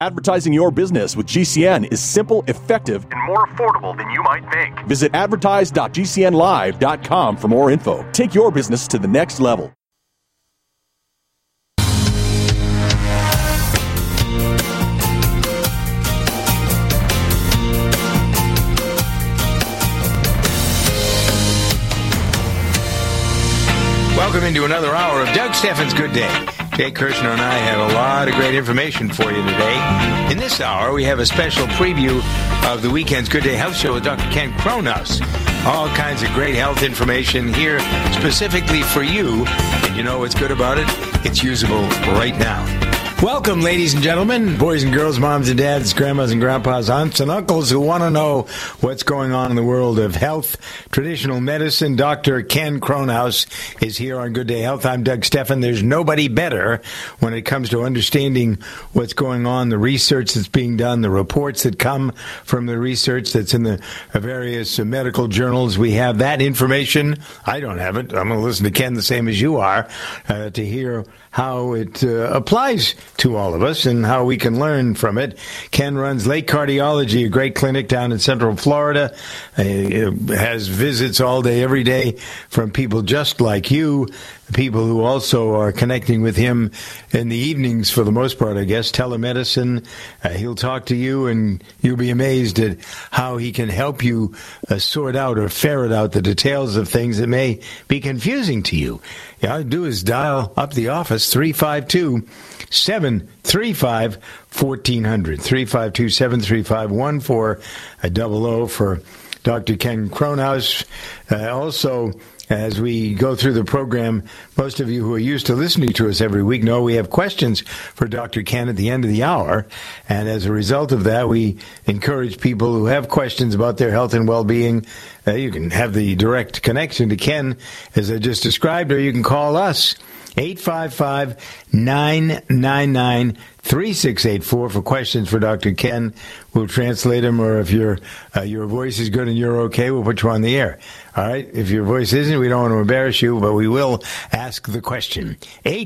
Advertising your business with GCN is simple, effective, and more affordable than you might think. Visit advertise.gcnlive.com for more info. Take your business to the next level. Welcome into another hour of Doug Steffens' Good Day. Jay Kirshner and I have a lot of great information for you today. In this hour, we have a special preview of the weekend's Good Day Health Show with Dr. Ken Kronhaus. All kinds of great health information here specifically for you. And you know what's good about it? It's usable right now. Welcome, ladies and gentlemen, boys and girls, moms and dads, grandmas and grandpas, aunts and uncles who want to know what's going on in the world of health, traditional medicine. Dr. Ken Kronhaus is here on Good Day Health. I'm Doug Steffen. There's nobody better when it comes to understanding what's going on, the research that's being done, the reports that come from the research that's in the various medical journals. We have that information. I don't have it. I'm going to listen to Ken the same as you are to hear how it applies to all of us and how we can learn from it. Ken runs Lake Cardiology, a great clinic down in Central Florida. Has visits all day, every day from people just like you, people who also are connecting with him in the evenings for the most part, I guess, telemedicine. He'll talk to you and you'll be amazed at how he can help you sort out or ferret out the details of things that may be confusing to you. All you do is dial up the office, 352-735-1400, 352-735-1400 for Dr. Ken Kronhaus. Also, as we go through the program, most of you who are used to listening to us every week know we have questions for Dr. Ken at the end of the hour. And as a result of that, we encourage people who have questions about their health and well-being. You can have the direct connection to Ken, as I just described, or you can call us, 855-999-3684 for questions for Dr. Ken. We'll translate them, or if your voice is good and you're okay, we'll put you on the air. All right? If your voice isn't, we don't want to embarrass you, but we will ask the question.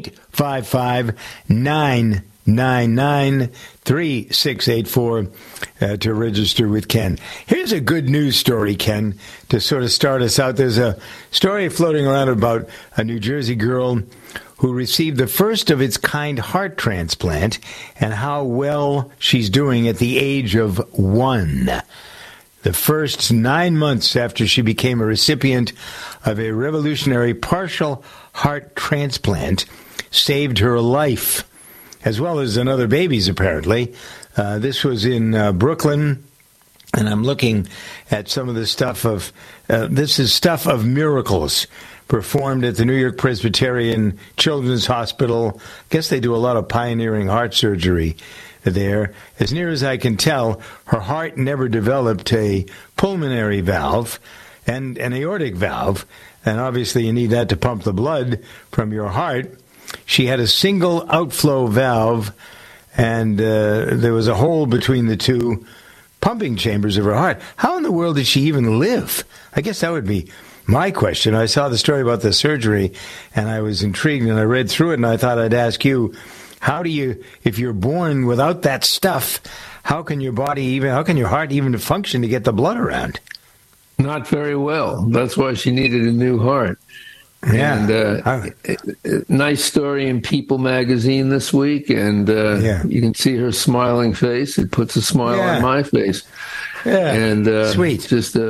855-999-3684 to register with Ken. Here's a good news story, Ken, to sort of start us out. There's a story floating around about a New Jersey girl who received the first of its kind heart transplant and how well she's doing at the age of 1. The first 9 months after she became a recipient of a revolutionary partial heart transplant saved her life, as well as another baby's, apparently. This was in Brooklyn, and I'm looking at some of the stuff of, this is stuff of miracles performed at the New York Presbyterian Children's Hospital. I guess they do a lot of pioneering heart surgery there. As near as I can tell, her heart never developed a pulmonary valve and an aortic valve, and obviously you need that to pump the blood from your heart. She had a single outflow valve, and there was a hole between the two pumping chambers of her heart. How in the world did she even live? I guess that would be my question. I saw the story about the surgery, and I was intrigued, and I read through it, and I thought I'd ask you, how do you, if you're born without that stuff, how can your heart even function to get the blood around? Not very well. That's why she needed a new heart. Yeah. And nice story in People magazine this week, and you can see her smiling face. It puts a smile on my face. Yeah, and sweet.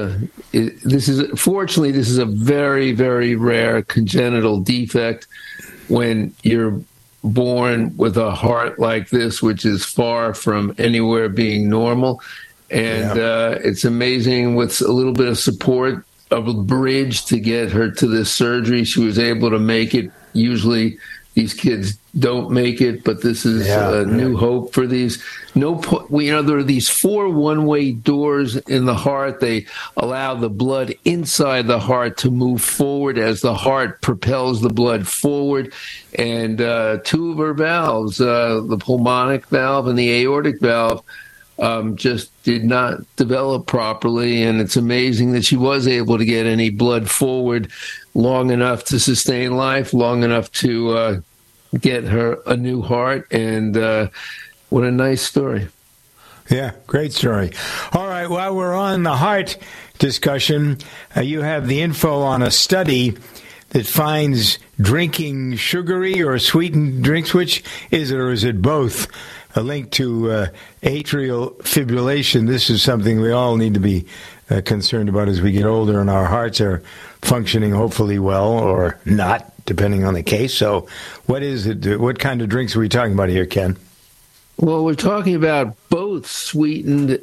This is a very, very rare congenital defect when you're born with a heart like this, which is far from anywhere being normal. And it's amazing, with a little bit of support of a bridge to get her to this surgery, she was able to make it. Usually these kids don't make it, but this is a new hope for these. There are these 4 one-way doors in the heart. They allow the blood inside the heart to move forward as the heart propels the blood forward. And 2 of her valves, the pulmonic valve and the aortic valve, just did not develop properly, and it's amazing that she was able to get any blood forward long enough to sustain life, long enough to get her a new heart. And What a nice story. Yeah, great story. All right, while we're on the heart discussion, you have the info on a study that finds drinking sugary or sweetened drinks, which is it, or is it both? A link to atrial fibrillation. This is something we all need to be concerned about as we get older and our hearts are functioning hopefully well or not, depending on the case. So what is it? What kind of drinks are we talking about here, Ken? Well, we're talking about both sweetened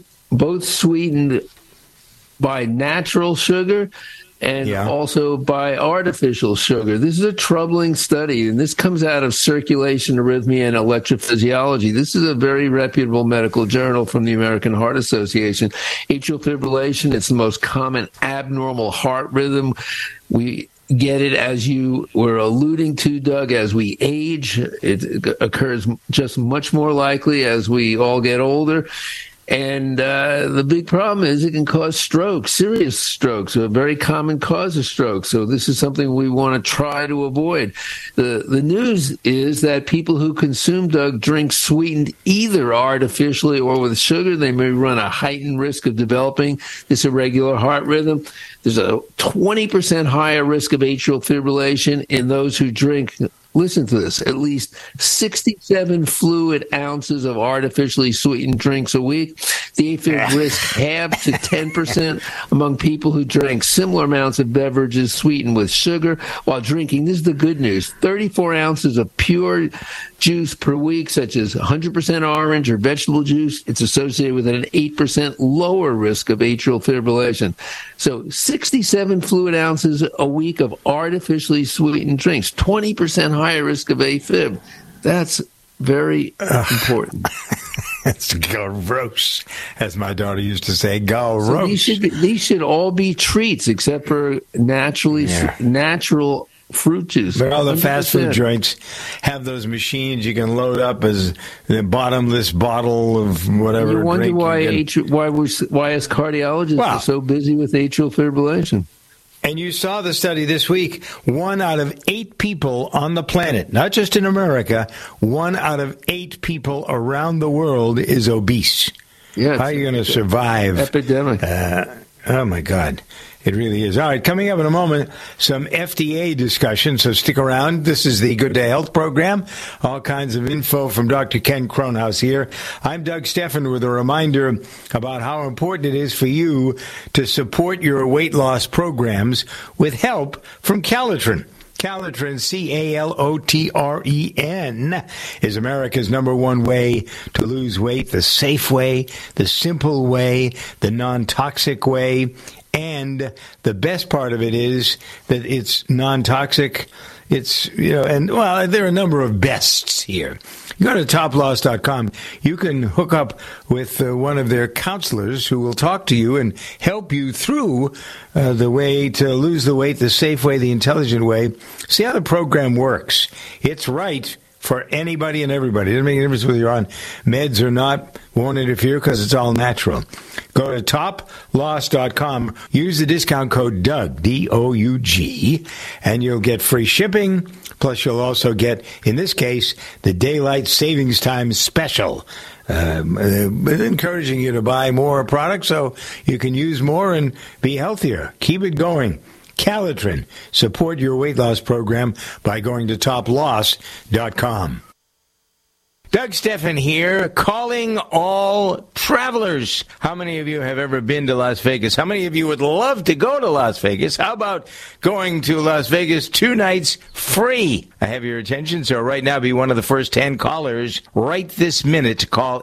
by natural sugar and also by artificial sugar. This is a troubling study, and this comes out of Circulation, Arrhythmia, and Electrophysiology. This is a very reputable medical journal from the American Heart Association. Atrial fibrillation, it's the most common abnormal heart rhythm. We get it, as you were alluding to, Doug, as we age. It occurs just much more likely as we all get older. And the big problem is it can cause strokes, serious strokes, a very common cause of stroke. So this is something we want to try to avoid. The news is that people who consume, Doug, drinks sweetened either artificially or with sugar, they may run a heightened risk of developing this irregular heart rhythm. There's a 20% higher risk of atrial fibrillation in those who drink, listen to this, at least 67 fluid ounces of artificially sweetened drinks a week. The AFib risk halved to 10% among people who drank similar amounts of beverages sweetened with sugar while drinking. This is the good news. 34 ounces of pure juice per week, such as 100% orange or vegetable juice. It's associated with an 8% lower risk of atrial fibrillation. So 67 fluid ounces a week of artificially sweetened drinks, 20% higher risk of AFib. That's very important. It's gross, as my daughter used to say, gross. So these should all be treats except for natural fruit juice. But all the fast food joints have those machines you can load up as the bottomless bottle of whatever. You wonder why us cardiologists are so busy with atrial fibrillation. And you saw the study this week. 1 out of 8 people on the planet, not just in America, 1 out of 8 people around the world is obese. Yeah, how are you going to survive? Epidemic. Oh, my God. It really is. All right, coming up in a moment, some FDA discussion, so stick around. This is the Good Day Health Program. All kinds of info from Dr. Ken Kronhaus here. I'm Doug Steffen with a reminder about how important it is for you to support your weight loss programs with help from Calitrin. Calitrin, Calotren, is America's #1 way to lose weight, the safe way, the simple way, the non-toxic way. And the best part of it is that it's non-toxic. It's, there are a number of bests here. You go to toploss.com. You can hook up with one of their counselors who will talk to you and help you through the way to lose the weight, the safe way, the intelligent way. See how the program works. It's right for anybody and everybody. It doesn't make a difference whether you're on meds or not. Won't interfere because it's all natural. Go to toploss.com. Use the discount code DOUG, D-O-U-G, and you'll get free shipping. Plus, you'll also get, in this case, the Daylight Savings Time Special. Encouraging you to buy more products so you can use more and be healthier. Keep it going. Calitrin. Support your weight loss program by going to toploss.com. Doug Steffen here, calling all travelers. How many of you have ever been to Las Vegas? How many of you would love to go to Las Vegas? How about going to Las Vegas 2 nights free? I have your attention, so right now be one of the first 10 callers right this minute to call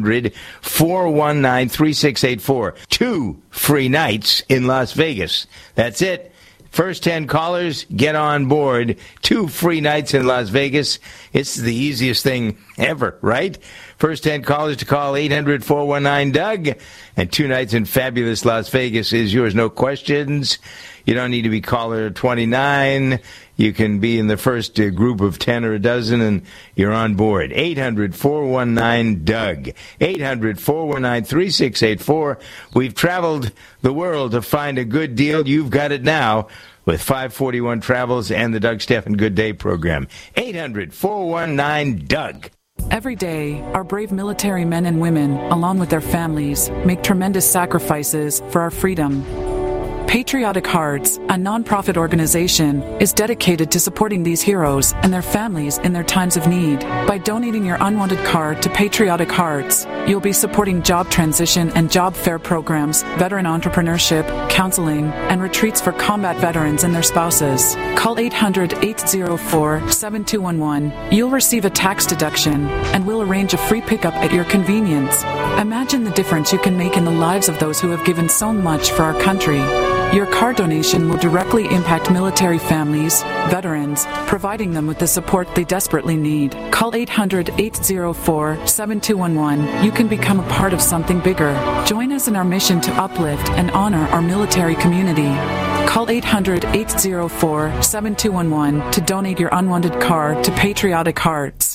800-419-3684. 2 free nights in Las Vegas. That's it. First 10 callers, get on board. 2 free nights in Las Vegas. It's the easiest thing ever, right? First 10 callers to call 800-419-DOUG. And 2 nights in fabulous Las Vegas is yours. No questions. You don't need to be caller 29. You can be in the first group of 10 or a dozen, and you're on board. 800-419-DOUG. 800-419-3684. We've traveled the world to find a good deal. You've got it now with 541 Travels and the Doug Steffen Good Day program. 800-419-DOUG. Every day, our brave military men and women, along with their families, make tremendous sacrifices for our freedom. Patriotic Hearts, a nonprofit organization, is dedicated to supporting these heroes and their families in their times of need. By donating your unwanted card to Patriotic Hearts, you'll be supporting job transition and job fair programs, veteran entrepreneurship, counseling, and retreats for combat veterans and their spouses. Call 800-804-7211. You'll receive a tax deduction, and we'll arrange a free pickup at your convenience. Imagine the difference you can make in the lives of those who have given so much for our country. Your card donation will directly impact military families, veterans, providing them with the support they desperately need. Call 800-804-7211. You can become a part of something bigger. Join us in our mission to uplift and honor our military community. Call 800-804-7211 to donate your unwanted card to Patriotic Hearts.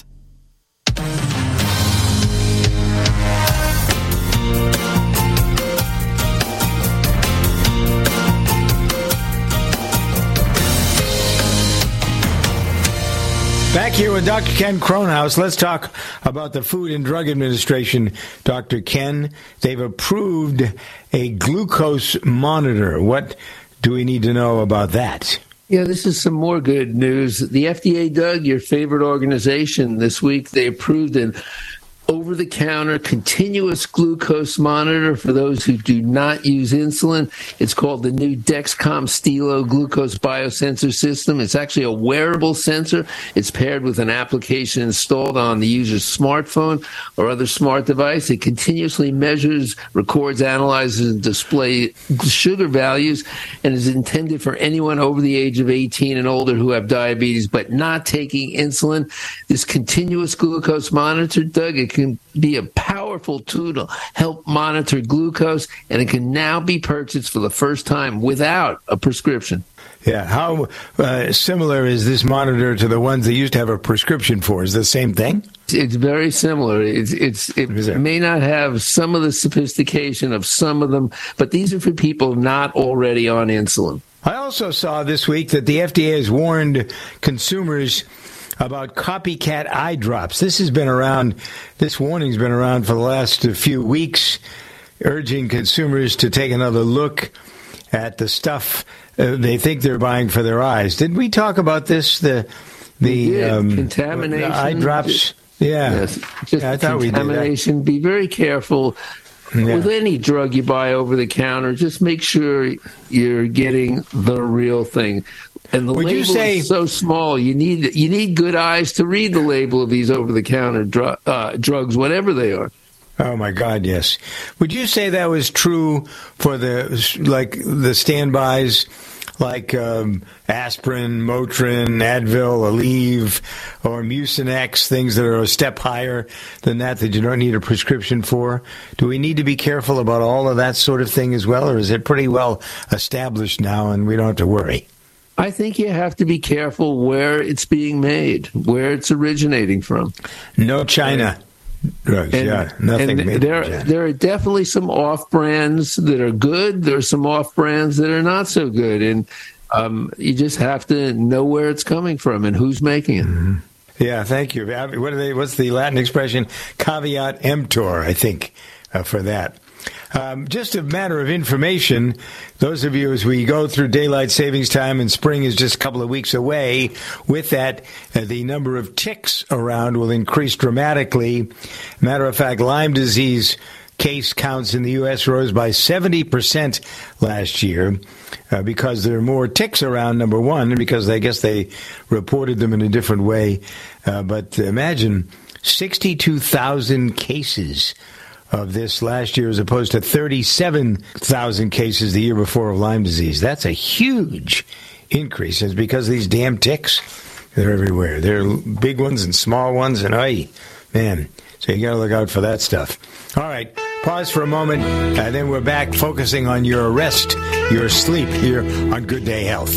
Back here with Dr. Ken Kronhaus. Let's talk about the Food and Drug Administration, Dr. Ken. They've approved a glucose monitor. What do we need to know about that? Yeah, this is some more good news. The FDA, Doug, your favorite organization, this week they approved an over-the-counter continuous glucose monitor for those who do not use insulin. It's called the new Dexcom Stelo Glucose Biosensor System. It's actually a wearable sensor. It's paired with an application installed on the user's smartphone or other smart device. It continuously measures, records, analyzes, and displays sugar values, and is intended for anyone over the age of 18 and older who have diabetes but not taking insulin. This continuous glucose monitor, Doug, it can be a powerful tool to help monitor glucose, and it can now be purchased for the first time without a prescription. Yeah, how similar is this monitor to the ones they used to have a prescription for? Is it the same thing? It's very similar. It may not have some of the sophistication of some of them, but these are for people not already on insulin. I also saw this week that the FDA has warned consumers about copycat eye drops. This warning's been around for the last few weeks, urging consumers to take another look at the stuff they think they're buying for their eyes. Did we talk about this? The contamination, the eye drops. Yes, just I thought contamination. Be very careful. Yeah. With any drug you buy over the counter, just make sure you're getting the real thing. And the label is so small, you need good eyes to read the label of these over-the-counter drugs, whatever they are. Oh my God, yes. Would you say that was true for the standbys like aspirin, Motrin, Advil, Aleve, or Mucinex, things that are a step higher than that you don't need a prescription for? Do we need to be careful about all of that sort of thing as well, or is it pretty well established now and we don't have to worry? I think you have to be careful where it's being made, where it's originating from. No China drugs, nothing made in China. There are definitely some off-brands that are good. There are some off-brands that are not so good, and you just have to know where it's coming from and who's making it. Mm-hmm. Yeah, thank you. What's the Latin expression? Caveat emptor, I think, for that. Just a matter of information, those of you, as we go through daylight savings time and spring is just a couple of weeks away, with that, the number of ticks around will increase dramatically. Matter of fact, Lyme disease case counts in the U.S. rose by 70% last year because there are more ticks around, number one, because I guess they reported them in a different way. But imagine 62,000 cases of this last year as opposed to 37,000 cases the year before of Lyme disease. That's a huge increase. It's because of these damn ticks. They're everywhere. They're big ones and small ones, and man. So you got to look out for that stuff. All right, pause for a moment, and then we're back focusing on your rest, your sleep here on Good Day Health.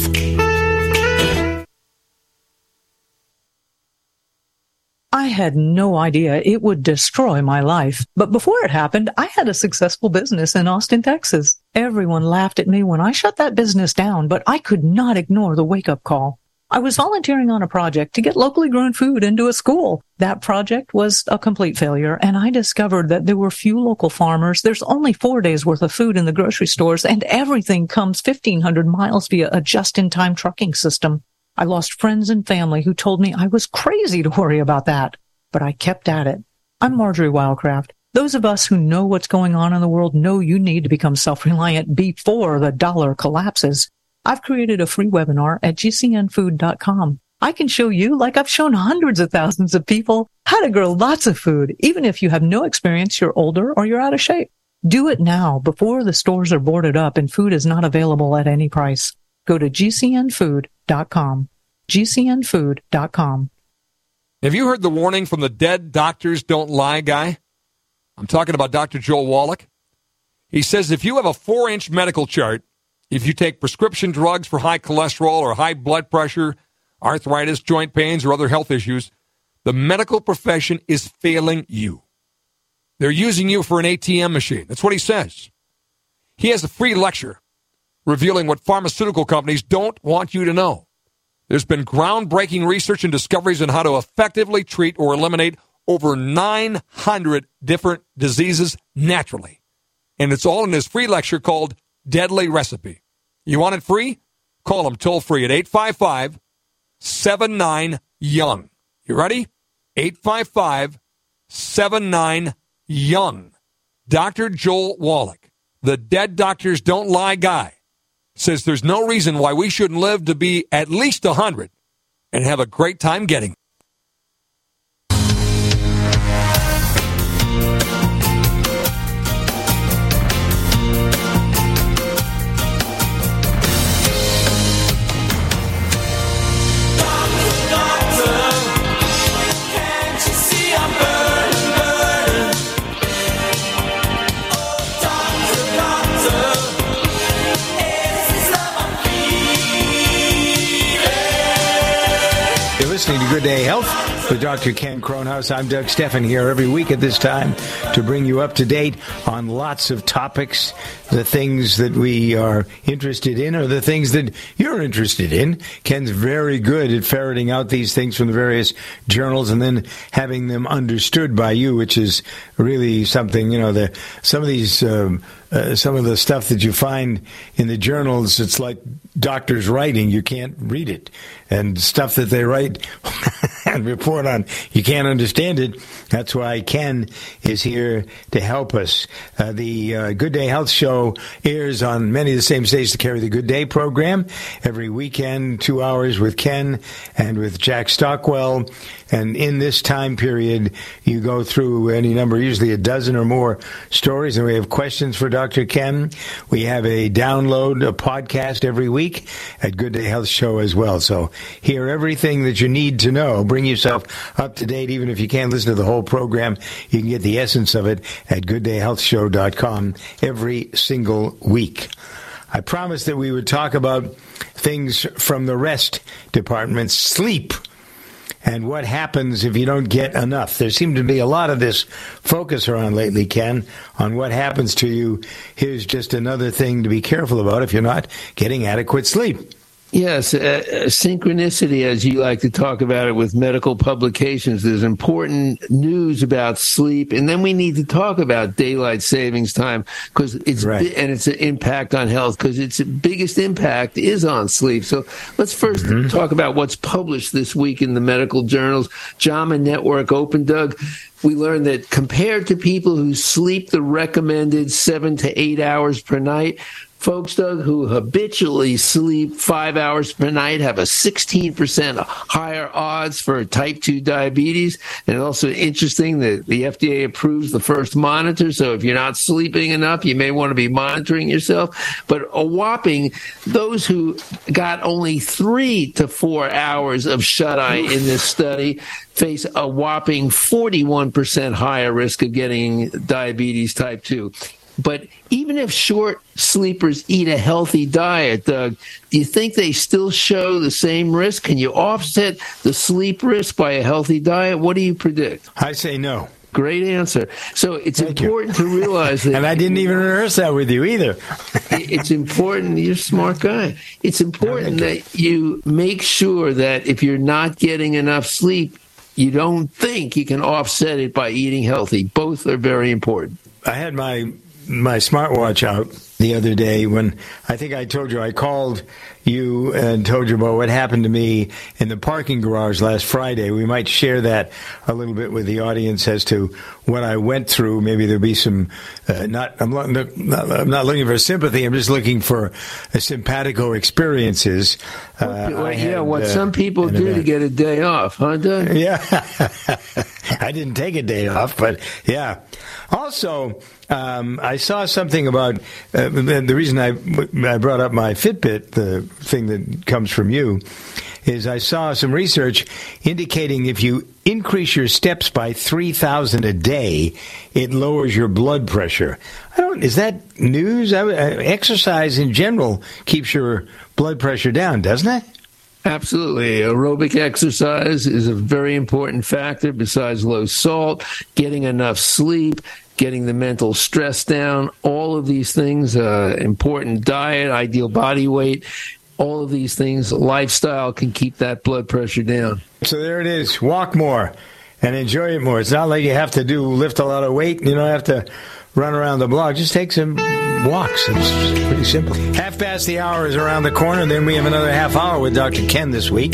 I had no idea it would destroy my life. But before it happened, I had a successful business in Austin, Texas. Everyone laughed at me when I shut that business down, but I could not ignore the wake-up call. I was volunteering on a project to get locally grown food into a school. That project was a complete failure, and I discovered that there were few local farmers. There's only 4 days worth of food in the grocery stores, and everything comes 1,500 miles via a just-in-time trucking system. I lost friends and family who told me I was crazy to worry about that, but I kept at it. I'm Marjorie Wildcraft. Those of us who know what's going on in the world know you need to become self-reliant before the dollar collapses. I've created a free webinar at gcnfood.com. I can show you, like I've shown hundreds of thousands of people, how to grow lots of food, even if you have no experience, you're older, or you're out of shape. Do it now before the stores are boarded up and food is not available at any price. Go to gcnfood.com. gcnfood.com. Have you heard the warning from the dead doctors don't lie guy? I'm talking about Dr. Joel Wallach. He says if you have a 4-inch medical chart, if you take prescription drugs for high cholesterol or high blood pressure, arthritis, joint pains, or other health issues, the medical profession is failing you. They're using you for an ATM machine. That's what he says. He has a free lecture revealing what pharmaceutical companies don't want you to know. There's been groundbreaking research and discoveries on how to effectively treat or eliminate over 900 different diseases naturally. And it's all in his free lecture called Deadly Recipe. You want it free? Call him toll free at 855-79-YOUNG. You ready? 855-79-YOUNG. Dr. Joel Wallach, the dead doctors don't lie guy, says there's no reason why we shouldn't live to be at least 100 and have a great time getting. Listening to Good Day Health with Dr. Ken Kronhaus. I'm Doug Steffen here every week at this time to bring you up to date on lots of topics, the things that we are interested in or the things that you're interested in. Ken's very good at ferreting out these things from the various journals and then having them understood by you, which is really something, some of the stuff that you find in the journals, it's like doctors writing. You can't read it. And stuff that they write and report on, you can't understand it. That's why Ken is here to help us. The Good Day Health Show airs on many of the same stations that carry the Good Day program. Every weekend, 2 hours with Ken and with Jack Stockwell. And in this time period, you go through any number, usually a dozen or more stories, and we have questions for Dr. Ken. We have a download, a podcast every week at Good Day Health Show as well. So hear everything that you need to know. Bring yourself up to date. Even if you can't listen to the whole program, you can get the essence of it at gooddayhealthshow.com every single week. I promised that we would talk about things from the rest department, sleep. And what happens if you don't get enough? There seemed to be a lot of this focus around lately, Ken, on what happens to you. Here's just another thing to be careful about if you're not getting adequate sleep. Yes, synchronicity, as you like to talk about it with medical publications. There's important news about sleep, and then we need to talk about daylight savings time because it's right. And its impact on health, because its biggest impact is on sleep. So let's first talk about what's published this week in the medical journals. JAMA Network Open, Doug. We learned that compared to people who sleep the recommended 7 to 8 hours per night, folks, Doug, who habitually sleep 5 hours per night have a 16% higher odds for type 2 diabetes. And also interesting that the FDA approves the first monitor. So if you're not sleeping enough, you may want to be monitoring yourself. But a whopping, those who got only 3 to 4 hours of shut-eye in this study face a whopping 41% higher risk of getting diabetes type 2. But even if short sleepers eat a healthy diet, Doug, do you think they still show the same risk? Can you offset the sleep risk by a healthy diet? What do you predict? I say no. Great answer. So it's important to realize that. And I didn't even rehearse that with you either. It's important. You're a smart guy. It's important that you make sure that if you're not getting enough sleep, you don't think you can offset it by eating healthy. Both are very important. I had my smartwatch out the other day when I think I told you I called you and told you about what happened to me in the parking garage last Friday. We might share that a little bit with the audience as to what I went through. Maybe there'll be some. I'm not looking for sympathy. I'm just looking for simpatico experiences. What some people do to get a day off, huh, Doug? Yeah, I didn't take a day off, but yeah. Also, I saw something about the reason I brought up my Fitbit, the thing that comes from you, is I saw some research indicating if you increase your steps by 3,000 a day, it lowers your blood pressure. Is that news? Exercise in general keeps your blood pressure down, doesn't it? Absolutely. Aerobic exercise is a very important factor besides low salt, getting enough sleep, getting the mental stress down, all of these things, important diet, ideal body weight, all of these things, lifestyle can keep that blood pressure down. So there it is. Walk more and enjoy it more. It's not like you have to lift a lot of weight. You don't have to run around the block. Just take some walks. It's pretty simple. 1:30 is around the corner, and then we have another half hour with Dr. Ken this week.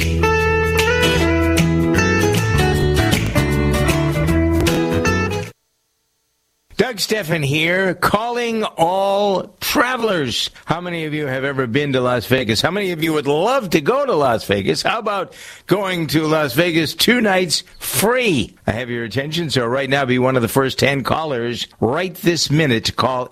Doug Stephan here, calling all travelers. How many of you have ever been to Las Vegas? How many of you would love to go to Las Vegas? How about going to Las Vegas 2 nights free? I have your attention, so right now be one of the first 10 callers right this minute to call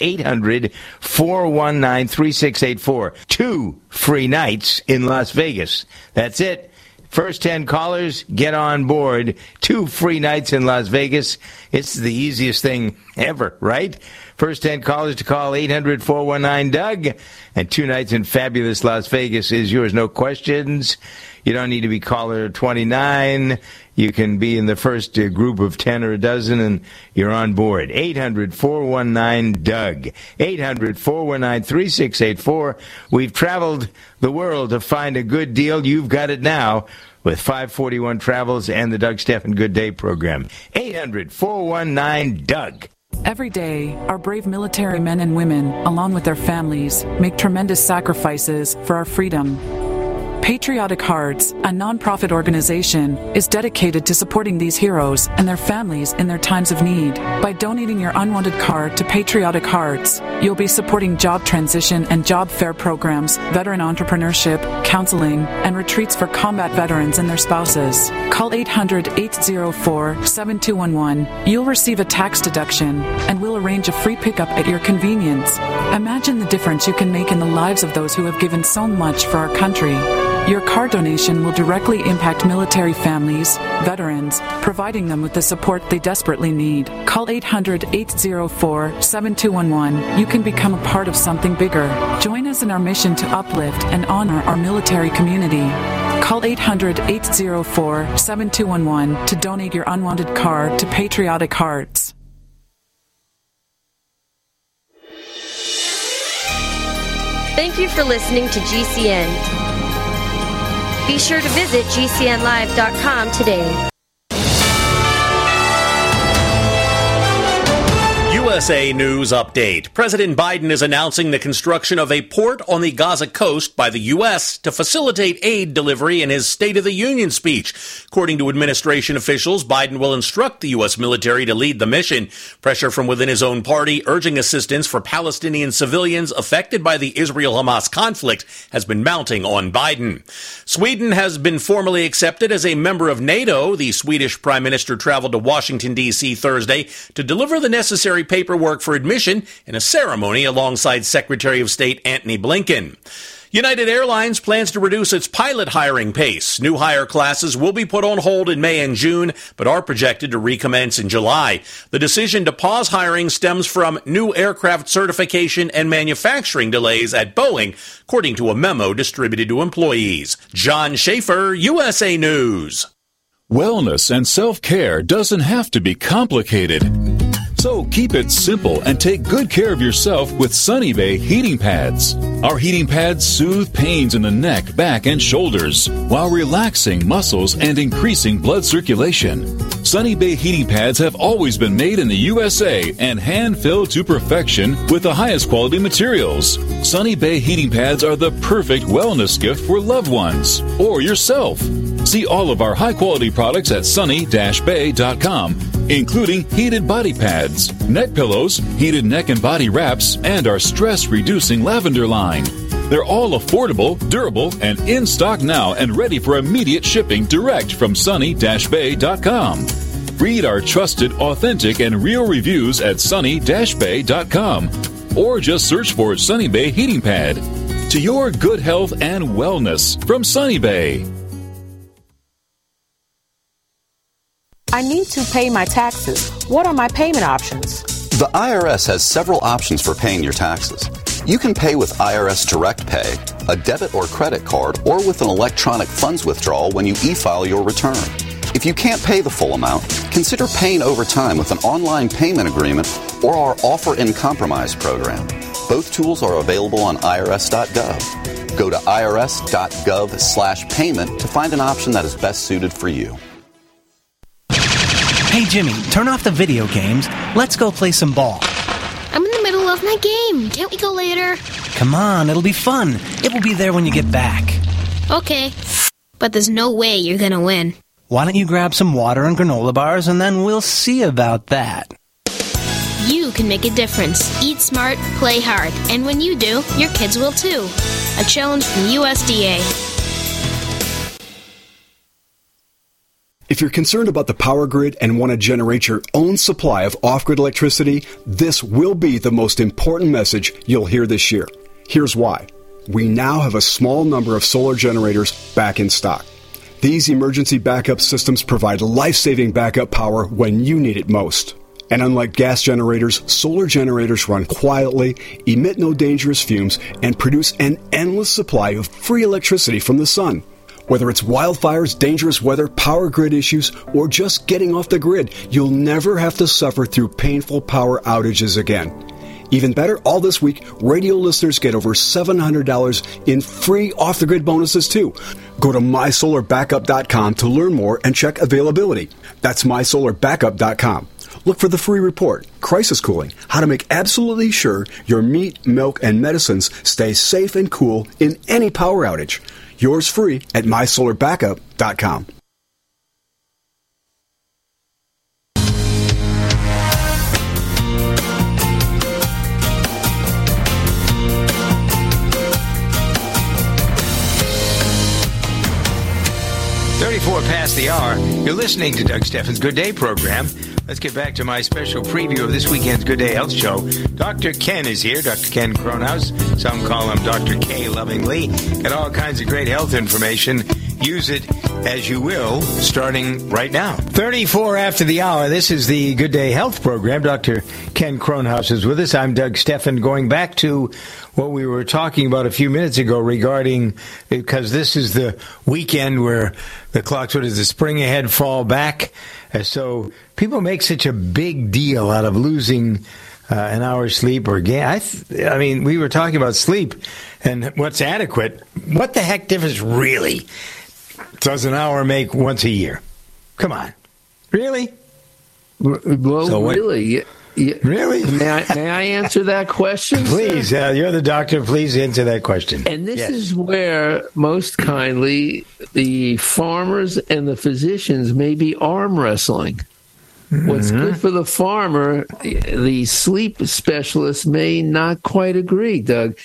800-419-3684. 2 free nights in Las Vegas. That's it. First 10 callers, get on board. 2 free nights in Las Vegas. It's the easiest thing ever, right? First 10 callers to call 800-419-DOUG. And 2 nights in fabulous Las Vegas is yours. No questions. You don't need to be caller 29. You can be in the first group of 10 or a dozen, and you're on board. 800-419-DOUG. 800-419-3684. We've traveled the world to find a good deal. You've got it now with 541 Travels and the Doug Stephan Good Day program. 800-419-DOUG. Every day, our brave military men and women, along with their families, make tremendous sacrifices for our freedom. Patriotic Hearts, a nonprofit organization, is dedicated to supporting these heroes and their families in their times of need. By donating your unwanted card to Patriotic Hearts, you'll be supporting job transition and job fair programs, veteran entrepreneurship, counseling, and retreats for combat veterans and their spouses. Call 800-804-7211. You'll receive a tax deduction, and we'll arrange a free pickup at your convenience. Imagine the difference you can make in the lives of those who have given so much for our country. Your car donation will directly impact military families, veterans, providing them with the support they desperately need. Call 800-804-7211. You can become a part of something bigger. Join us in our mission to uplift and honor our military community. Call 800-804-7211 to donate your unwanted car to Patriotic Hearts. Thank you for listening to GCN. Be sure to visit GCNlive.com today. USA News Update. President Biden is announcing the construction of a port on the Gaza coast by the U.S. to facilitate aid delivery in his State of the Union speech. According to administration officials, Biden will instruct the U.S. military to lead the mission. Pressure from within his own party urging assistance for Palestinian civilians affected by the Israel-Hamas conflict has been mounting on Biden. Sweden has been formally accepted as a member of NATO. The Swedish Prime Minister traveled to Washington, D.C. Thursday to deliver the necessary paperwork for admission in a ceremony alongside Secretary of State Antony Blinken. United Airlines plans to reduce its pilot hiring pace. New hire classes will be put on hold in May and June, but are projected to recommence in July. The decision to pause hiring stems from new aircraft certification and manufacturing delays at Boeing, according to a memo distributed to employees. John Schaefer, USA News. Wellness and self-care doesn't have to be complicated. So keep it simple and take good care of yourself with Sunny Bay heating pads. Our heating pads soothe pains in the neck, back, and shoulders while relaxing muscles and increasing blood circulation. Sunny Bay heating pads have always been made in the USA and hand-filled to perfection with the highest quality materials. Sunny Bay heating pads are the perfect wellness gift for loved ones or yourself. See all of our high-quality products at sunny-bay.com, including heated body pads, neck pillows, heated neck and body wraps, and our stress-reducing lavender line. They're all affordable, durable, and in stock now and ready for immediate shipping direct from sunny-bay.com. Read our trusted, authentic, and real reviews at sunny-bay.com or just search for Sunny Bay Heating Pad. To your good health and wellness from Sunny Bay. I need to pay my taxes. What are my payment options? The IRS has several options for paying your taxes. You can pay with IRS Direct Pay, a debit or credit card, or with an electronic funds withdrawal when you e-file your return. If you can't pay the full amount, consider paying over time with an online payment agreement or our Offer in Compromise program. Both tools are available on irs.gov. Go to irs.gov/payment to find an option that is best suited for you. Hey, Jimmy, turn off the video games. Let's go play some ball. I'm in the middle of my game. Can't we go later? Come on, it'll be fun. It will be there when you get back. Okay, but there's no way you're gonna win. Why don't you grab some water and granola bars, and then we'll see about that. You can make a difference. Eat smart, play hard. And when you do, your kids will too. A challenge from USDA. If you're concerned about the power grid and want to generate your own supply of off-grid electricity, this will be the most important message you'll hear this year. Here's why. We now have a small number of solar generators back in stock. These emergency backup systems provide life-saving backup power when you need it most. And unlike gas generators, solar generators run quietly, emit no dangerous fumes, and produce an endless supply of free electricity from the sun. Whether it's wildfires, dangerous weather, power grid issues, or just getting off the grid, you'll never have to suffer through painful power outages again. Even better, all this week, radio listeners get over $700 in free off-the-grid bonuses, too. Go to mysolarbackup.com to learn more and check availability. That's mysolarbackup.com. Look for the free report, Crisis Cooling, how to make absolutely sure your meat, milk, and medicines stay safe and cool in any power outage. Yours free at mysolarbackup.com. Past the hour. You're listening to Doug Steffens' Good Day program. Let's get back to my special preview of this weekend's Good Day Health Show. Dr. Ken is here, Dr. Ken Kronhaus. Some call him Dr. K lovingly. Got all kinds of great health information. Use it as you will, starting right now. 34 after the hour. This is the Good Day Health program. Dr. Ken Kronhaus is with us. I'm Doug Steffen. Going back to what we were talking about a few minutes ago regarding, because this is the weekend where the clocks, what is the spring ahead, fall back. So people make such a big deal out of losing an hour's sleep or gain. I mean, we were talking about sleep and what's adequate. What the heck difference really does an hour make once a year? Come on. Really? Well, so really? Really? May I answer that question? Please, you're the doctor. Please answer that question. And this is where, most kindly, the farmers and the physicians may be arm wrestling. Mm-hmm. What's good for the farmer, the sleep specialist may not quite agree, Doug.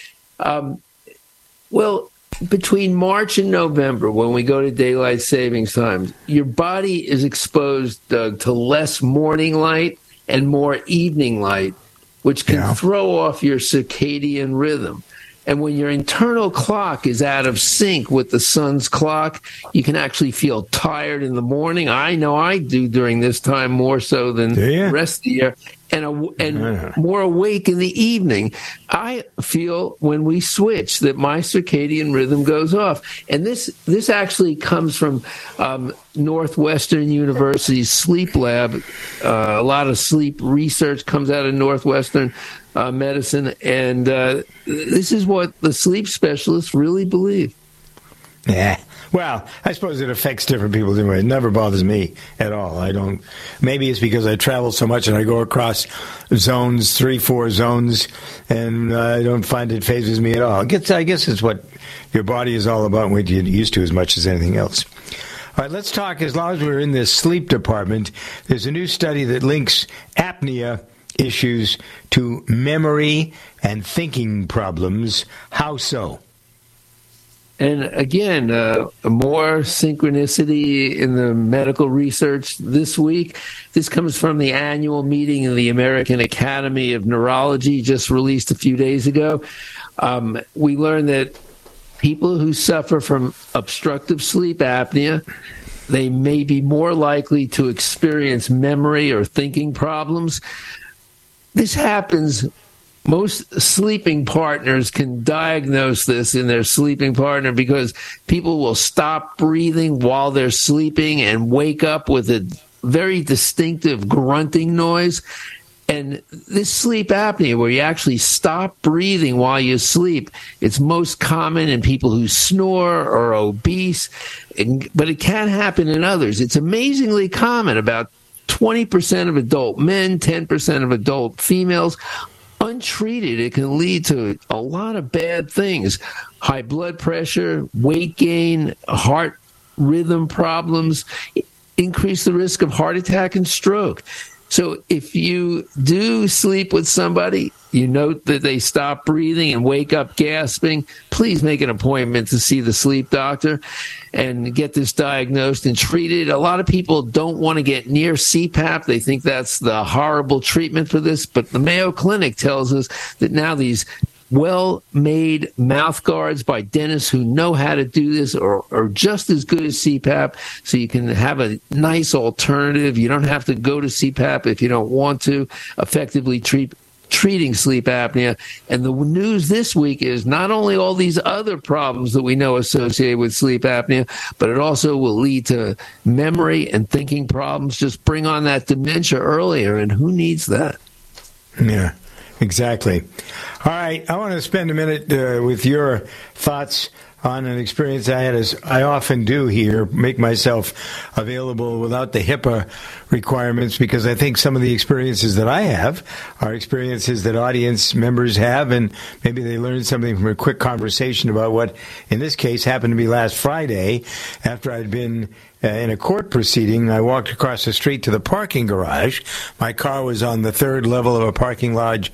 Well, between March and November, when we go to daylight savings time, your body is exposed, Doug, to less morning light and more evening light, which can throw off your circadian rhythm. And when your internal clock is out of sync with the sun's clock, you can actually feel tired in the morning. I know I do during this time more so than the rest of the year. and more awake in the evening. I feel when we switch that my circadian rhythm goes off. And this actually comes from Northwestern University's sleep lab. A lot of sleep research comes out of Northwestern medicine. And this is what the sleep specialists really believe. Yeah. Well, I suppose it affects different people anyway. It never bothers me at all. Maybe it's because I travel so much and I go across zones, 3-4 zones, and I don't find it phases me at all. I guess it's what your body is all about and what you're used to as much as anything else. All right, let's talk, as long as we're in this sleep department, there's a new study that links apnea issues to memory and thinking problems. How so? And again, more synchronicity in the medical research this week. This comes from the annual meeting of the American Academy of Neurology, just released a few days ago. We learned that people who suffer from obstructive sleep apnea, they may be more likely to experience memory or thinking problems. This happens. Most sleeping partners can diagnose this in their sleeping partner because people will stop breathing while they're sleeping and wake up with a very distinctive grunting noise. And this sleep apnea, where you actually stop breathing while you sleep, it's most common in people who snore or are obese, but it can happen in others. It's amazingly common. About 20% of adult men, 10% of adult females. Untreated, it can lead to a lot of bad things: high blood pressure, weight gain, heart rhythm problems, increase the risk of heart attack and stroke. So if you do sleep with somebody, you note that they stop breathing and wake up gasping, please make an appointment to see the sleep doctor and get this diagnosed and treated. A lot of people don't want to get near CPAP. They think that's the horrible treatment for this, but the Mayo Clinic tells us that now these well-made mouth guards by dentists who know how to do this are just as good as CPAP, so you can have a nice alternative. You don't have to go to CPAP if you don't want to effectively treating sleep apnea. And the news this week is not only all these other problems that we know associated with sleep apnea, but it also will lead to memory and thinking problems. Just bring on that dementia earlier, and who needs that? Yeah. Exactly. All right. I want to spend a minute with your thoughts on an experience I had, as I often do here, make myself available without the HIPAA requirements, because I think some of the experiences that I have are experiences that audience members have, and maybe they learned something from a quick conversation about what, in this case, happened to me last Friday after I'd been in a court proceeding. I walked across the street to the parking garage. My car was on the third level of a parking garage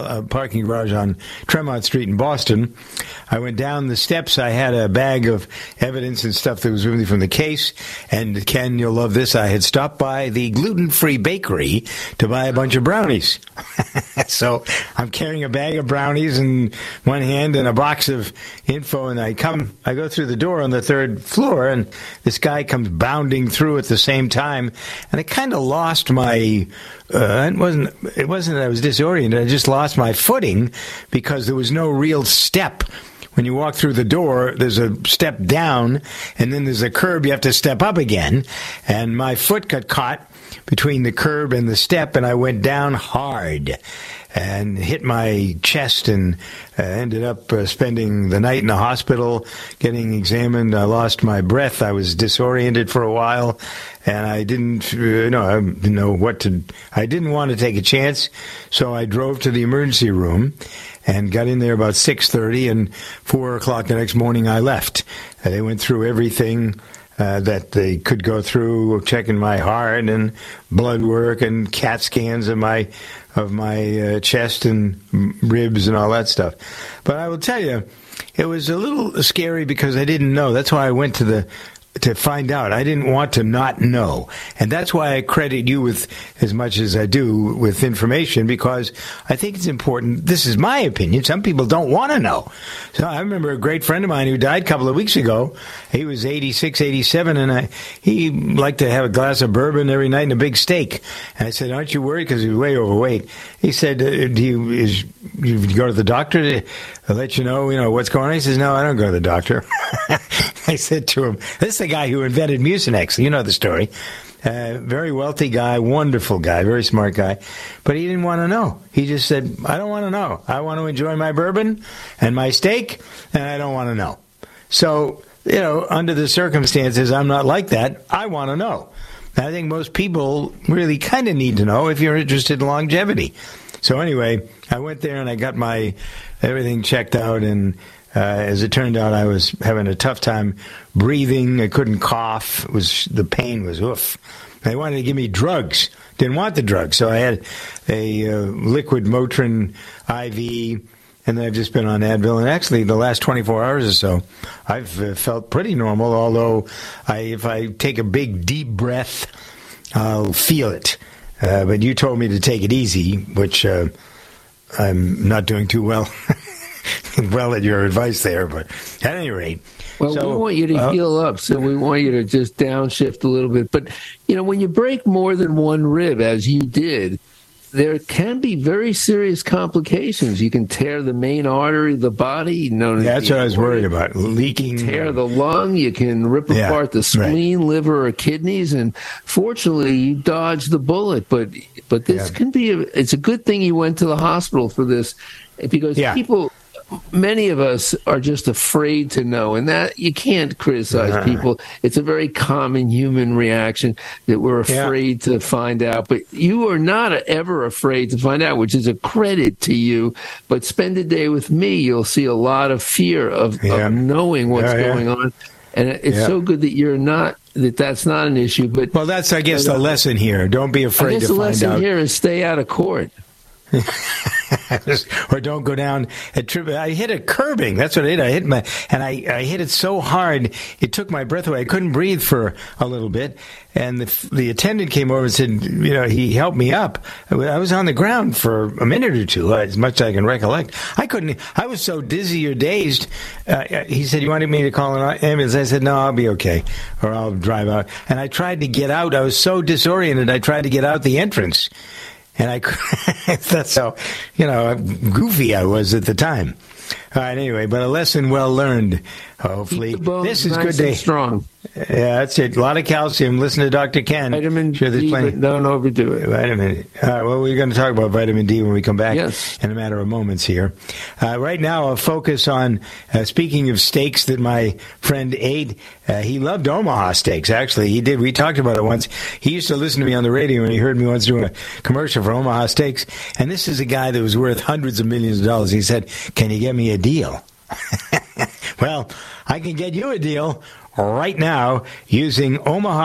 on Tremont Street in Boston. I went down the steps. I had a bag of evidence and stuff that was with me from the case. And Ken, you'll love this. I had stopped by the gluten-free bakery to buy a bunch of brownies. So I'm carrying a bag of brownies in one hand and a box of info. And I go through the door on the third floor, and this guy comes bounding through at the same time, and I kind of lost my it wasn't that I was disoriented, I just lost my footing because there was no real step. When you walk through the door, there's a step down, and then there's a curb you have to step up again, and my foot got caught between the curb and the step, and I went down hard and hit my chest, and ended up spending the night in the hospital getting examined. I lost my breath. I was disoriented for a while, and I didn't know what to. I didn't want to take a chance, so I drove to the emergency room and got in there about 6:30, and 4 o'clock the next morning I left. They went through everything that they could go through, checking my heart and blood work and CAT scans of my chest and ribs and all that stuff. But I will tell you, it was a little scary because I didn't know. That's why I went to the to find out. I didn't want to not know. And that's why I credit you with as much as I do with information, because I think it's important. This is my opinion. Some people don't want to know. So I remember a great friend of mine who died a couple of weeks ago. He was 86, 87, and he liked to have a glass of bourbon every night and a big steak. And I said, aren't you worried? Because he was way overweight. He said, do you go to the doctor to let you know what's going on? He says, no, I don't go to the doctor. I said to him, this is the guy who invented Mucinex. You know the story. Very wealthy guy, wonderful guy, very smart guy. But he didn't want to know. He just said, I don't want to know. I want to enjoy my bourbon and my steak, and I don't want to know. So, under the circumstances, I'm not like that. I want to know. I think most people really kind of need to know if you're interested in longevity. So anyway, I went there and I got my everything checked out, and as it turned out, I was having a tough time breathing. I couldn't cough. The pain was oof. They wanted to give me drugs. Didn't want the drugs, so I had a liquid Motrin IV, and then I've just been on Advil. And actually, the last 24 hours or so, I've felt pretty normal. Although, if I take a big deep breath, I'll feel it. But you told me to take it easy, which I'm not doing too well. Well, at your advice there, but at any rate. Well, we want you to heal up, so we want you to just downshift a little bit. But, when you break more than one rib, as you did, there can be very serious complications. You can tear the main artery of the body. That's what I was worried about, leaking. Tear the lung. You can rip apart the spleen, liver, or kidneys. And fortunately, you dodged the bullet. But this can be it's a good thing you went to the hospital for this, because many of us are just afraid to know, and that you can't criticize people. It's a very common human reaction that we're afraid to find out, but you are not ever afraid to find out, which is a credit to you. But spend a day with me, you'll see a lot of fear of knowing what's going on, and it's so good that you're not. That's not an issue. But that's, I guess, the lesson here. Don't be afraid to find out. I guess the lesson here is stay out of court. Or don't go down a trip. I hit a curbing. That's what I did. I hit it so hard it took my breath away. I couldn't breathe for a little bit. And the attendant came over and said, he helped me up. I was on the ground for a minute or two, as much as I can recollect. I was so dizzy or dazed. He said, you wanted me to call an ambulance? I said, no, I'll be okay, or I'll drive out. And I tried to get out. I was so disoriented. I tried to get out the entrance. And that's how, goofy I was at the time. All right, anyway, but a lesson well learned, hopefully. This is good day. Strong. Yeah, that's it. A lot of calcium. Listen to Dr. Ken. Vitamin D, but don't overdo it. Vitamin. All right, well, we're going to talk about vitamin D when we come back in a matter of moments here. Right now, I'll focus on, speaking of steaks that my friend ate, he loved Omaha steaks, actually. He did. We talked about it once. He used to listen to me on the radio, and he heard me once doing a commercial for Omaha Steaks. And this is a guy that was worth hundreds of millions of dollars. He said, can you get me a deal? Well, I can get you a deal right now using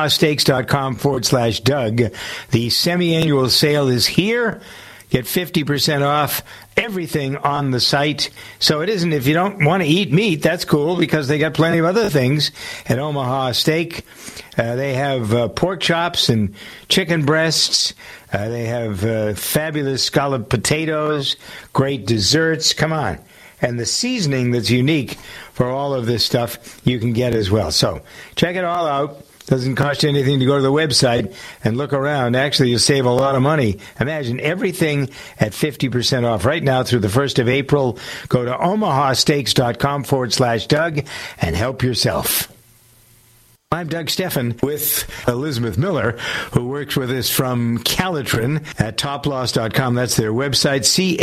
omahasteaks.com/Doug. The semi-annual sale is here. Get 50% off everything on the site. So it isn't, if you don't want to eat meat, that's cool, because they got plenty of other things at Omaha Steak. They have pork chops and chicken breasts. They have fabulous scalloped potatoes, great desserts. Come on. And the seasoning that's unique for all of this stuff you can get as well. So check it all out. Doesn't cost you anything to go to the website and look around. Actually, you'll save a lot of money. Imagine everything at 50% off right now through the 1st of April. Go to omahasteaks.com/Doug and help yourself. I'm Doug Steffen with Elizabeth Miller, who works with us from Calitrin at toploss.com. That's their website,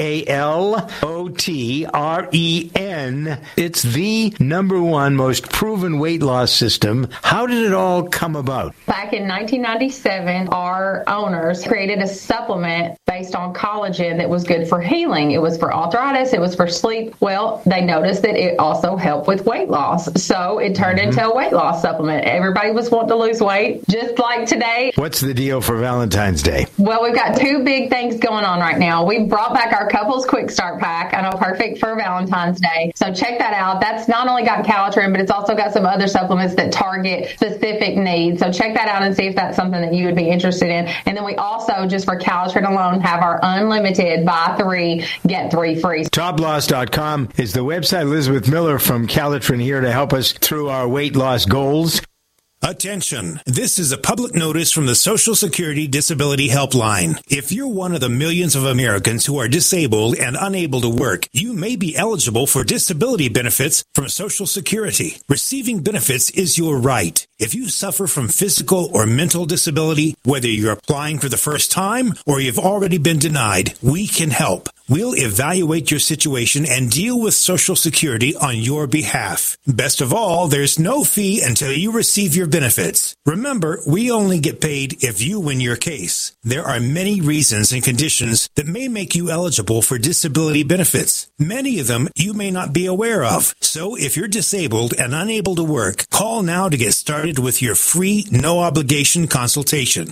CALOTREN. It's the #1 most proven weight loss system. How did it all come about? Back in 1997, our owners created a supplement based on collagen that was good for healing. It was for arthritis. It was for sleep. Well, they noticed that it also helped with weight loss. So it turned into a weight loss supplement. Everybody was wanting to lose weight, just like today. What's the deal for Valentine's Day? Well, we've got two big things going on right now. We brought back our Couples Quick Start Pack. I know, perfect for Valentine's Day. So check that out. That's not only got Calitrin, but it's also got some other supplements that target specific needs. So check that out and see if that's something that you would be interested in. And then we also, just for Calitrin alone, have our unlimited buy 3, get 3 free. Toploss.com is the website. Elizabeth Miller from Calitrin here to help us through our weight loss goals. Attention. This is a public notice from the Social Security Disability Helpline. If you're one of the millions of Americans who are disabled and unable to work, you may be eligible for disability benefits from Social Security. Receiving benefits is your right. If you suffer from physical or mental disability, whether you're applying for the first time or you've already been denied, we can help. We'll evaluate your situation and deal with Social Security on your behalf. Best of all, there's no fee until you receive your benefits. Remember, we only get paid if you win your case. There are many reasons and conditions that may make you eligible for disability benefits. Many of them you may not be aware of. So if you're disabled and unable to work, call now to get started with your free, no-obligation consultation.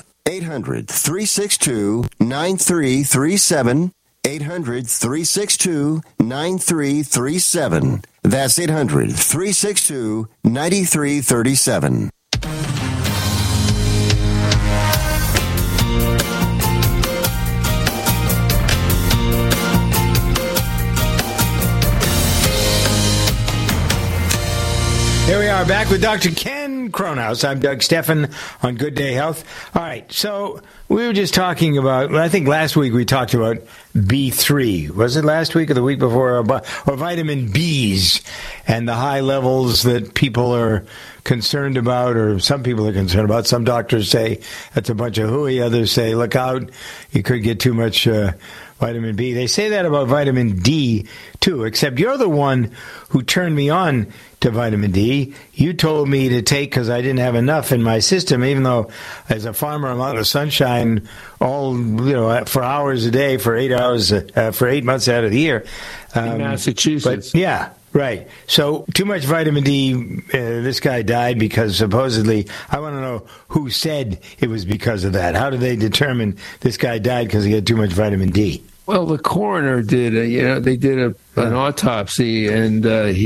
800-362-9337. 800-362-9337. That's 800-362-9337. Here we are back with Dr. Ken Cronhaus. I'm Doug Stephan on Good Day Health. All right, so we were just talking about, I think last week we talked about B3. Was it last week or the week before? Or vitamin Bs and the high levels that people are concerned about, or some people are concerned about. Some doctors say that's a bunch of hooey. Others say, look out, you could get too much vitamin B. They say that about vitamin D, too, except you're the one who turned me on to vitamin D. You told me to take because I didn't have enough in my system, even though as a farmer I'm out in the sunshine for hours a day for 8 hours, for 8 months out of the year. In Massachusetts. But, yeah. Right. So too much vitamin D, this guy died because supposedly, I want to know who said it was because of that. How did they determine this guy died because he had too much vitamin D? Well, the coroner did, they did an autopsy, and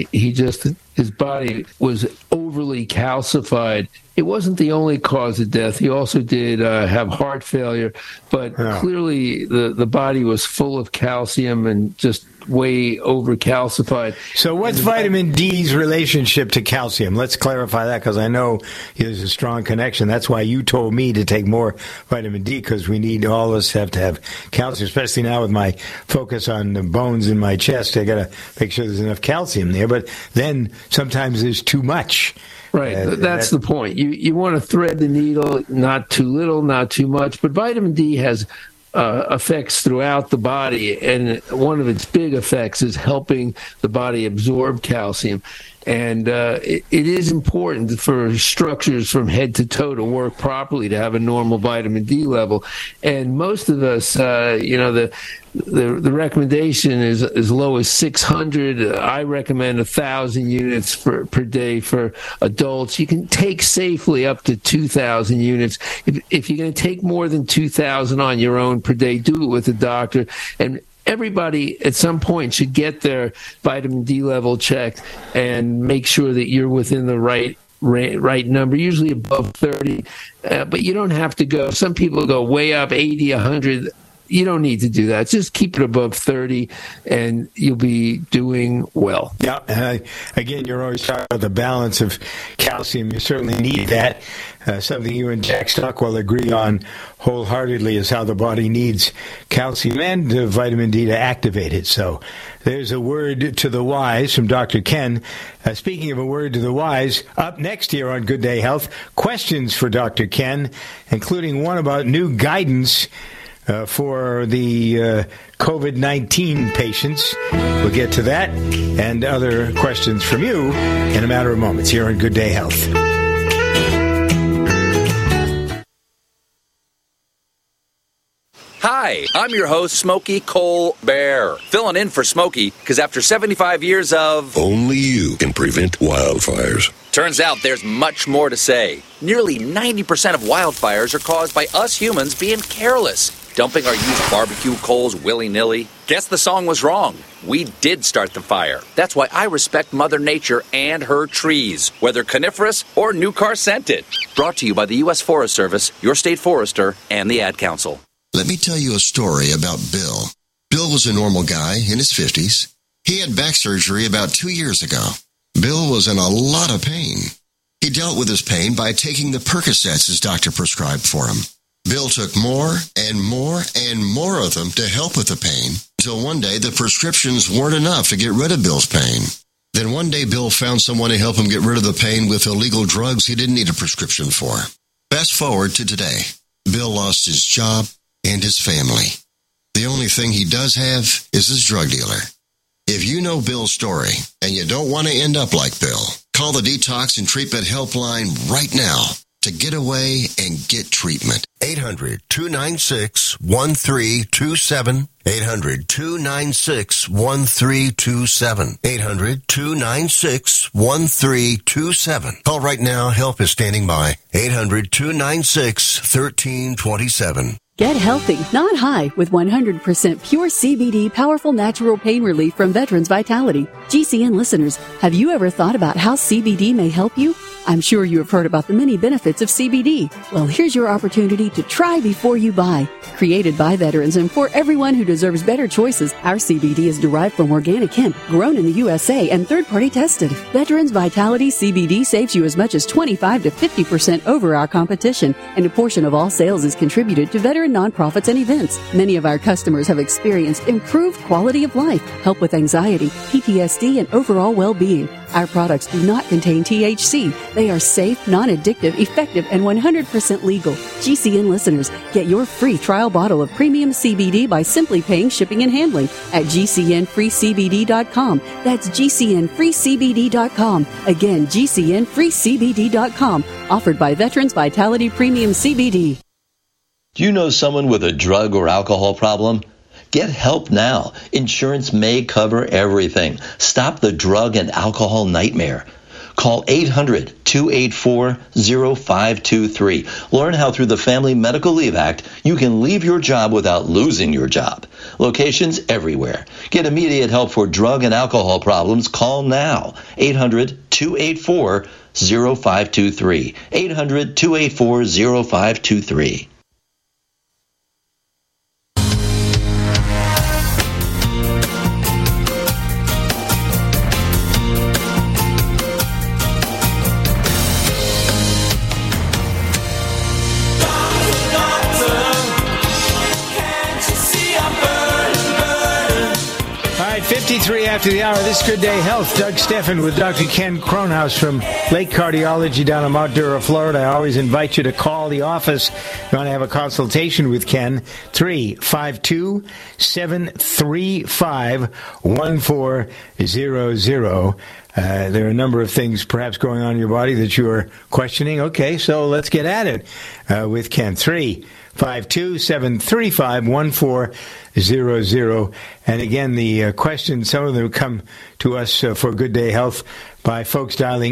his body was overly calcified. It wasn't the only cause of death. He also did have heart failure, but clearly the body was full of calcium and just way over-calcified. So what's vitamin D's relationship to calcium? Let's clarify that, because I know there's a strong connection. That's why you told me to take more vitamin D, because all of us have to have calcium, especially now with my focus on the bones in my chest. I got to make sure there's enough calcium there, but then sometimes there's too much. Right. That's the point. You want to thread the needle, not too little, not too much, but vitamin D has effects throughout the body, and one of its big effects is helping the body absorb calcium. And it is important for structures from head to toe to work properly to have a normal vitamin D level. And most of us, the recommendation is as low as 600. I recommend 1,000 units per day for adults. You can take safely up to 2,000 units. If you're going to take more than 2,000 on your own per day, do it with a doctor. And everybody at some point should get their vitamin D level checked and make sure that you're within the right number, usually above 30. But you don't have to go. Some people go way up, 80, 100. You don't need to do that. Just keep it above 30, and you'll be doing well. Yeah. Again, you're always talking about the balance of calcium. You certainly need that. Something you and Jack Stockwell agree on wholeheartedly is how the body needs calcium and vitamin D to activate it. So there's a word to the wise from Dr. Ken. Speaking of a word to the wise, up next here on Good Day Health, questions for Dr. Ken, including one about new guidance for the COVID-19 patients. We'll get to that and other questions from you in a matter of moments here on Good Day Health. Hi, I'm your host, Smokey Cole Bear, filling in for Smokey because after 75 years of... Only you can prevent wildfires. Turns out there's much more to say. Nearly 90% of wildfires are caused by us humans being careless, dumping our used barbecue coals willy-nilly. Guess the song was wrong. We did start the fire. That's why I respect Mother Nature and her trees, whether coniferous or new car scented. Brought to you by the U.S. Forest Service, your state forester, and the Ad Council. Let me tell you a story about Bill. Bill was a normal guy in his 50s. He had back surgery about 2 years ago. Bill was in a lot of pain. He dealt with his pain by taking the Percocets his doctor prescribed for him. Bill took more and more and more of them to help with the pain, until one day the prescriptions weren't enough to get rid of Bill's pain. Then one day Bill found someone to help him get rid of the pain with illegal drugs he didn't need a prescription for. Fast forward to today. Bill lost his job and his family. The only thing he does have is his drug dealer. If you know Bill's story and you don't want to end up like Bill, call the Detox and Treatment Helpline right now to get away and get treatment. 800-296-1327. 800-296-1327. 800-296-1327. Call right now. Help is standing by. 800-296-1327. Get healthy, not high, with 100% pure CBD powerful natural pain relief from Veterans Vitality. GCN listeners, have you ever thought about how CBD may help you? I'm sure you have heard about the many benefits of CBD. Well, here's your opportunity to try before you buy. Created by veterans and for everyone who deserves better choices, our CBD is derived from organic hemp, grown in the USA and third-party tested. Veterans Vitality CBD saves you as much as 25 to 50% over our competition, and a portion of all sales is contributed to veteran nonprofits and events. Many of our customers have experienced improved quality of life, help with anxiety, PTSD, and overall well-being. Our products do not contain THC. They are safe, non-addictive, effective, and 100% legal. GCN listeners, get your free trial bottle of premium CBD by simply paying shipping and handling at GCNFreeCBD.com. That's GCNFreeCBD.com. Again, GCNFreeCBD.com. Offered by Veterans Vitality Premium CBD. Do you know someone with a drug or alcohol problem? Get help now. Insurance may cover everything. Stop the drug and alcohol nightmare. Call 800-284-0523. Learn how through the Family Medical Leave Act, you can leave your job without losing your job. Locations everywhere. Get immediate help for drug and alcohol problems. Call now. 800-284-0523. 800-284-0523. All right, 53 after the hour. This is Good Day Health. Doug Steffen with Dr. Ken Cronhaus from Lake Cardiology down in Mount Dura, Florida. I always invite you to call the office if you want to have a consultation with Ken. 352-735-1400. There are a number of things perhaps going on in your body that you are questioning. Okay, so let's get at it with Ken. 352-735-1400. And again, the questions, some of them come to us for Good Day Health by folks dialing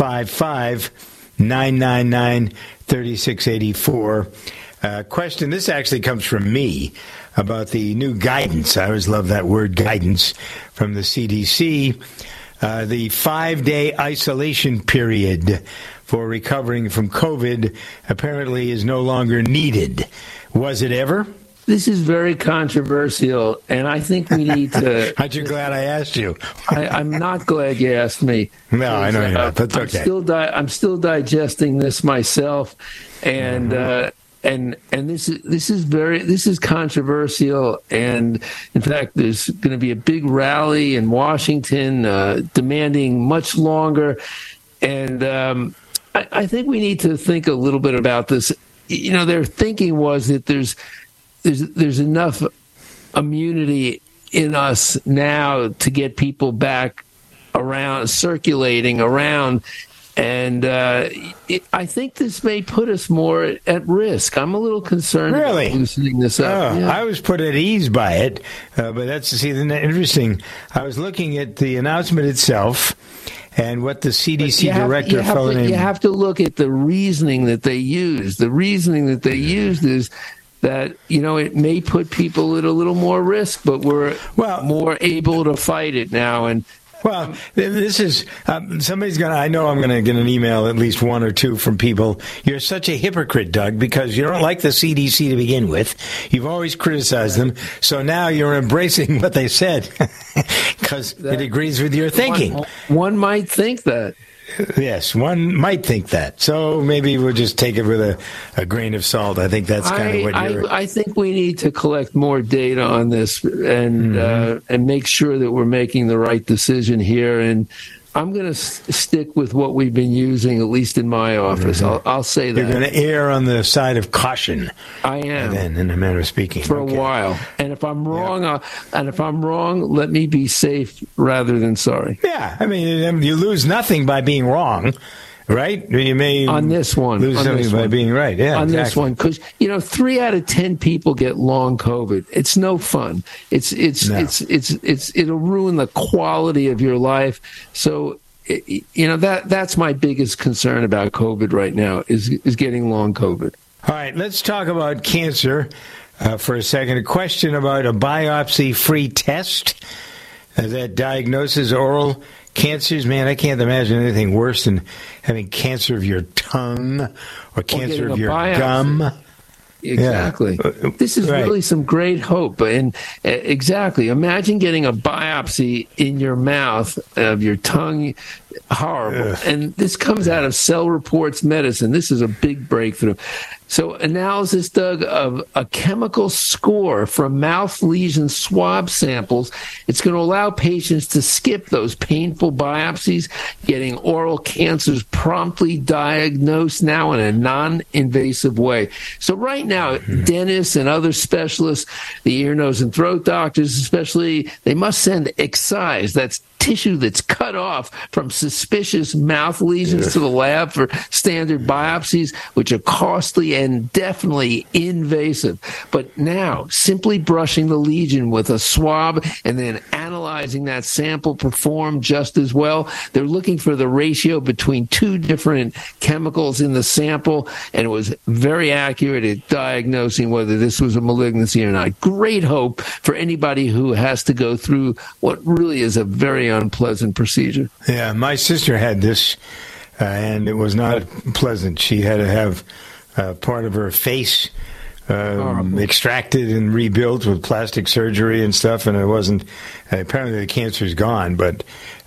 855-999-3684. Question, this actually comes from me about the new guidance. I always love that word, guidance, from the CDC. The 5-day isolation period for recovering from COVID apparently is no longer needed. Was it ever? This is very controversial, and I think we need to... Aren't you glad I asked you? I'm not glad you asked me. No, I know you're not. That's okay. I'm still digesting this myself, and this is controversial. And in fact, there's going to be a big rally in Washington demanding much longer. And I think we need to think a little bit about this. You know, their thinking was that there's enough immunity in us now to get people back around, circulating around. And I think this may put us more at risk. I'm a little concerned about loosening this up. Oh, yeah. I was put at ease by it, but that's interesting. I was looking at the announcement itself, and what the CDC director fellow named... You have to look at the reasoning that they used. The reasoning that they used is that, it may put people at a little more risk, but we're more able to fight it now. And well, this is somebody's going to, I know I'm going to get an email, at least one or two from people. You're such a hypocrite, Doug, because you don't like the CDC to begin with. You've always criticized them. So now you're embracing what they said because it agrees with your thinking. One might think that. Yes, one might think that. So maybe we'll just take it with a grain of salt. I think that's kind of what you're... I think we need to collect more data on this and make sure that we're making the right decision here. And I'm going to stick with what we've been using, at least in my office. I'll say that. You're going to err on the side of caution. I am. Then, in a manner of speaking. For a while. And if I'm wrong, let me be safe rather than sorry. Yeah. I mean, you lose nothing by being wrong. Right? You may on this one lose something by being right. Yeah, on this one, because 3 out of 10 people get long COVID. It's no fun. It'll ruin the quality of your life. So that's my biggest concern about COVID right now is getting long COVID. All right, let's talk about cancer for a second. A question about a biopsy-free test that diagnoses oral cancers. Man, I can't imagine anything worse than having cancer of your tongue or cancer of your gum. Exactly. Yeah. This is really some great hope. And exactly. Imagine getting a biopsy in your mouth of your tongue. Horrible. And this comes out of Cell Reports Medicine. This is a big breakthrough. So analysis, Doug, of a chemical score from mouth lesion swab samples. It's going to allow patients to skip those painful biopsies, getting oral cancers promptly diagnosed now in a non-invasive way. So right now, dentists and other specialists, the ear, nose, and throat doctors especially, they must send excise, that's tissue that's cut off from suspicious mouth lesions to the lab for standard biopsies, which are costly and definitely invasive. But now, simply brushing the lesion with a swab and then analyzing that sample performed just as well. They're looking for the ratio between 2 different chemicals in the sample, and it was very accurate at diagnosing whether this was a malignancy or not. Great hope for anybody who has to go through what really is a very unpleasant procedure. Yeah, my sister had this, and it was not pleasant. She had to have part of her face extracted and rebuilt with plastic surgery and stuff, and it wasn't. Apparently, the cancer's gone, but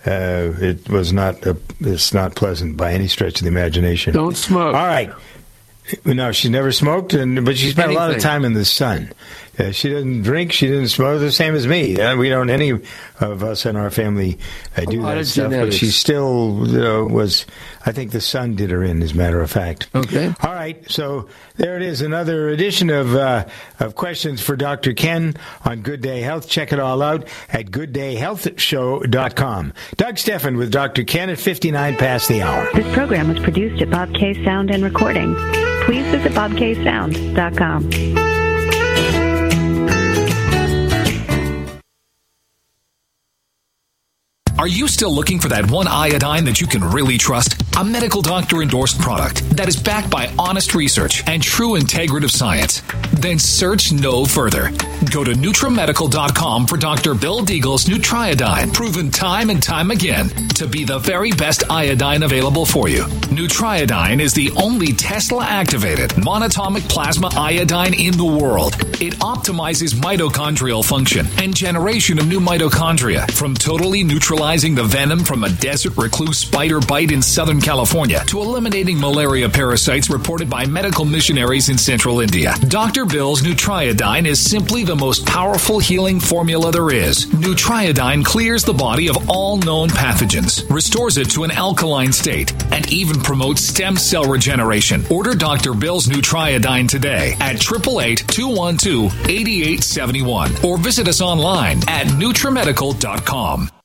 it was not. It's not pleasant by any stretch of the imagination. Don't smoke. All right. No, she never smoked, but she spent a lot of time in the sun. She doesn't drink. She didn't smoke. The same as me. We don't. Any of us in our family do that stuff. But she still was. I think the sun did her in, as a matter of fact. Okay. All right. So there it is. Another edition of questions for Dr. Ken on Good Day Health. Check it all out at gooddayhealthshow.com. Doug Steffen with Dr. Ken at 59 past the hour. This program was produced at Bob K Sound and Recording. Please visit bobksound.com. Are you still looking for that one iodine that you can really trust? A medical doctor endorsed product that is backed by honest research and true integrative science? Then search no further. Go to NutriMedical.com for Dr. Bill Deagle's Nutriodine, proven time and time again to be the very best iodine available for you. Nutriodine is the only Tesla-activated monatomic plasma iodine in the world. It optimizes mitochondrial function and generation of new mitochondria from totally neutralizing the venom from a desert recluse spider bite in Southern California to eliminating malaria parasites reported by medical missionaries in central India. Dr. Bill's Nutriodine is simply the most powerful healing formula there is. Nutriodine clears the body of all known pathogens, restores it to an alkaline state, and even promotes stem cell regeneration. Order Dr. Bill's Nutriodine today at 888-212-8871 or visit us online at NutriMedical.com.